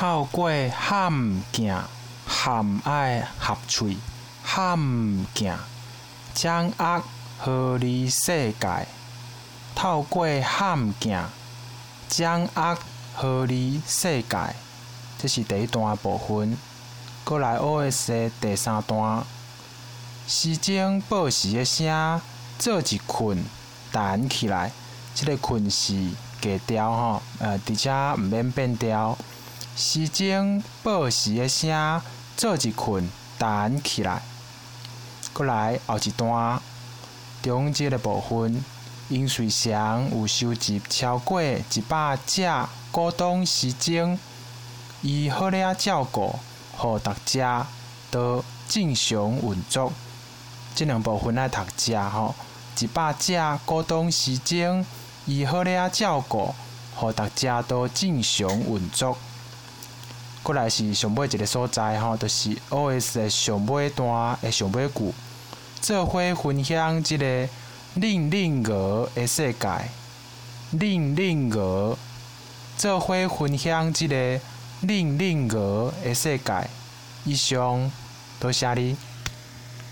透过喊物件，含爱合喙，喊物件，掌握合理世界。透过喊物件，掌握合理世界。这是第一段的部分。过来 OS 的第三段，时钟报时的声做一困弹起来。这个困是假调吼，而且毋免变调。时钟报时的声做一困弹起来。过来后一段，中间的部分，因随常有收集超过100只古董时钟，伊好了照顾，互大家都正常运作。这两部分爱读者吼，100只古董时钟，伊好了照顾，互大家都正常运作。过来是上尾一个所在吼，就是 OS 的上尾段的上尾句，做伙分享这个令鹅的世界。令鹅，做伙分享这个令鹅的世界。以上，多谢你。